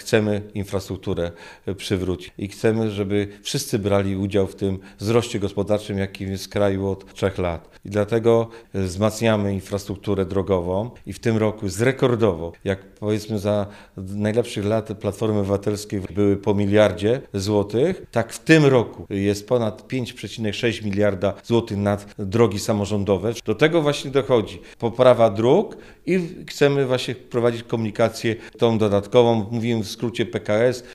chcemy infrastrukturę przywrócić i chcemy, żeby wszyscy brali udział w tym wzroście gospodarczym, jaki jest w kraju od 3 lat. I dlatego wzmacniamy infrastrukturę drogową i w tym roku jest rekordowo, jak powiedzmy za najlepszych lat Platformy Obywatelskiej były po miliardzie złotych, tak w tym roku jest ponad 5,6 miliarda złotych na drogi samorządowe. Do tego właśnie dochodzi poprawa dróg i chcemy właśnie wprowadzić komunikację tą dodatkową, mówimy w skrócie PKS,